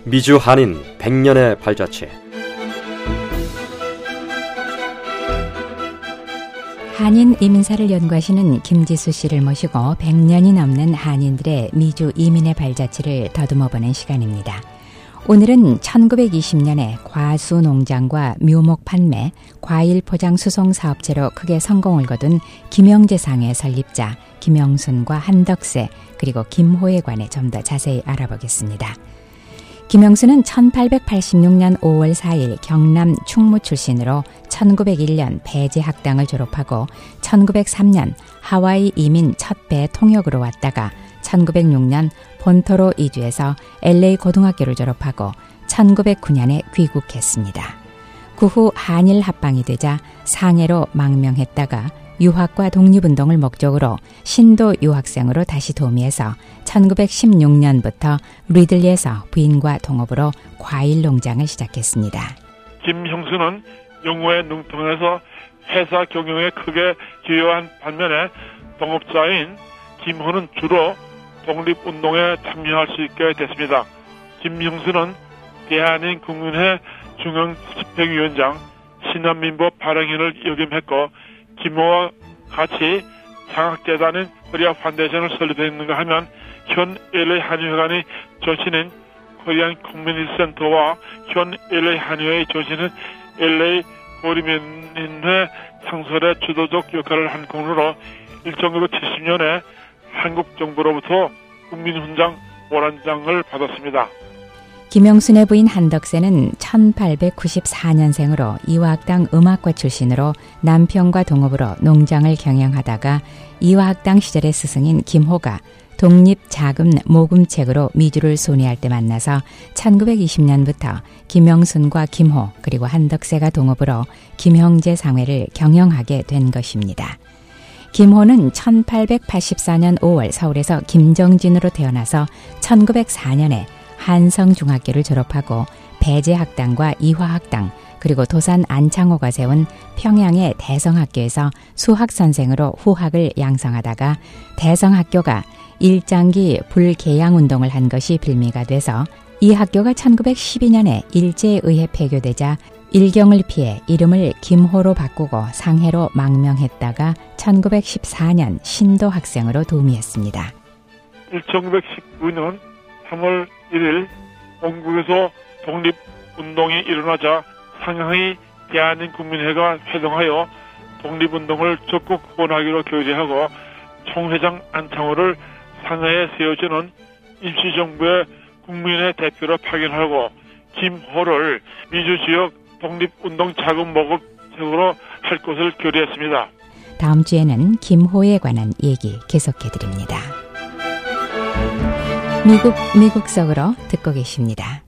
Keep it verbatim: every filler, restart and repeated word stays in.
미주 한인 백 년의 발자취. 한인 이민사를 연구하시는 김지수 씨를 모시고 백 년이 넘는 한인들의 미주 이민의 발자취를 더듬어보는 시간입니다. 오늘은 천구백이십 년에 과수 농장과 묘목 판매, 과일 포장 수송 사업체로 크게 성공을 거둔 김영재상의 설립자 김영순과 한덕세 그리고 김호에 관해 좀 더 자세히 알아보겠습니다. 김영순은 천팔백팔십육 년 오월 사일 경남 충무 출신으로 천구백일 년 배제학당을 졸업하고 천구백삼 년 하와이 이민 첫 배 통역으로 왔다가 천구백육 년 본토로 이주해서 엘에이 고등학교를 졸업하고 천구백구 년에 귀국했습니다. 그 후 한일 합방이 되자 상해로 망명했다가 유학과 독립운동을 목적으로 신도 유학생으로 다시 도미해서 천구백십육 년부터 리들리에서 부인과 동업으로 과일 농장을 시작했습니다. 김형수는 영어에 능통해서 회사 경영에 크게 기여한 반면에 동업자인 김호는 주로 독립운동에 참여할 수 있게 됐습니다. 김형수는 대한인 국민회 중앙집행위원장, 신한민보 발행인을 역임했고 김호와 같이 장학재단인 코리아 파운데이션을 설립했는가 하면 현 엘에이 한의회관의 조신인 코리안 커뮤니티 센터와 현 엘에이 한의회의 조신인 엘에이 고리민회 상설의 주도적 역할을 한 공로로 천구백칠십 년에 한국 정부로부터 국민훈장 모란장을 받았습니다. 김영순의 부인 한덕세는 천팔백구십사 년생으로 이화학당 음악과 출신으로 남편과 동업으로 농장을 경영하다가 이화학당 시절의 스승인 김호가 독립자금 모금책으로 미주를 순회할 때 만나서 천구백이십 년부터 김영순과 김호 그리고 한덕세가 동업으로 김형재 상회를 경영하게 된 것입니다. 김호는 천팔백팔십사 년 오월 서울에서 김정진으로 태어나서 천구백사 년에 한성중학교를 졸업하고 배제학당과 이화학당 그리고 도산 안창호가 세운 평양의 대성학교에서 수학선생으로 후학을 양성하다가 대성학교가 일장기 불개양운동을 한 것이 빌미가 돼서 이 학교가 천구백십이 년에 일제에 의해 폐교되자 일경을 피해 이름을 김호로 바꾸고 상해로 망명했다가 천구백십사 년 신도 학생으로 도미했습니다. 천구백십구 년 삼월 일일 본국에서 독립운동이 일어나자 상하이 대한인국민회가 회동하여 독립운동을 적극 후원하기로 결의하고 총회장 안창호를 상하이에 세워주는 임시정부의 국민의 대표로 파견하고 김호를 미주 지역 독립운동 자금 모금책으로 할 것을 결의했습니다. 다음 주에는 김호에 관한 얘기 계속해드립니다. 미국 미국석으로 듣고 계십니다.